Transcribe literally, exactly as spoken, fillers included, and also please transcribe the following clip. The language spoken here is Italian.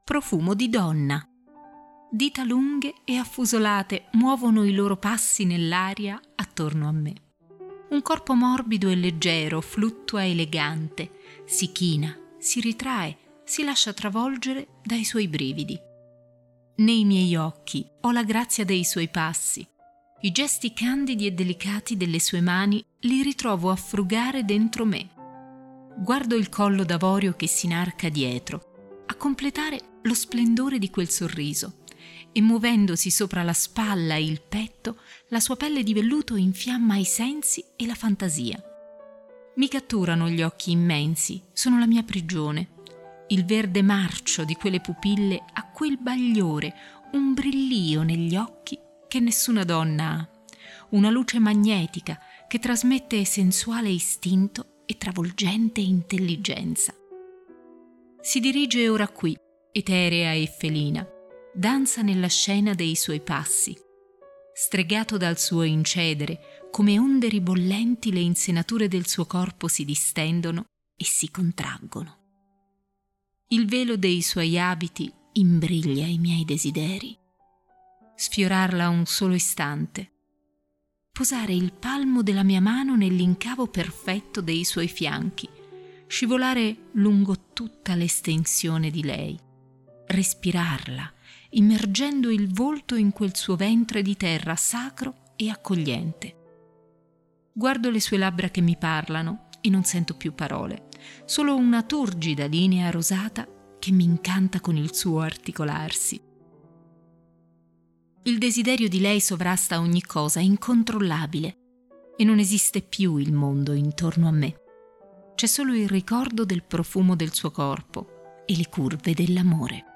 Profumo di donna. Dita lunghe e affusolate muovono i loro passi nell'aria attorno a me. Un corpo morbido e leggero fluttua elegante, si china, si ritrae, si lascia travolgere dai suoi brividi. Nei miei occhi ho la grazia dei suoi passi. I gesti candidi e delicati delle sue mani li ritrovo a frugare dentro me. Guardo il collo d'avorio che si inarca dietro, a completare lo splendore di quel sorriso, e muovendosi sopra la spalla e il petto, la sua pelle di velluto infiamma i sensi e la fantasia. Mi catturano gli occhi immensi, sono la mia prigione. Il verde marcio di quelle pupille ha quel bagliore, un brillio negli occhi che nessuna donna ha, una luce magnetica che trasmette sensuale istinto e travolgente intelligenza. Si dirige ora qui, eterea e felina, danza nella scena dei suoi passi. Stregato dal suo incedere, come onde ribollenti le insenature del suo corpo si distendono e si contraggono. Il velo dei suoi abiti imbriglia i miei desideri. Sfiorarla un solo istante, posare il palmo della mia mano nell'incavo perfetto dei suoi fianchi, scivolare lungo tutta l'estensione di lei, respirarla, immergendo il volto in quel suo ventre di terra sacro e accogliente. Guardo le sue labbra che mi parlano e non sento più parole, solo una turgida linea rosata che mi incanta con il suo articolarsi. Il desiderio di lei sovrasta ogni cosa, è incontrollabile, e non esiste più il mondo intorno a me. C'è solo il ricordo del profumo del suo corpo e le curve dell'amore.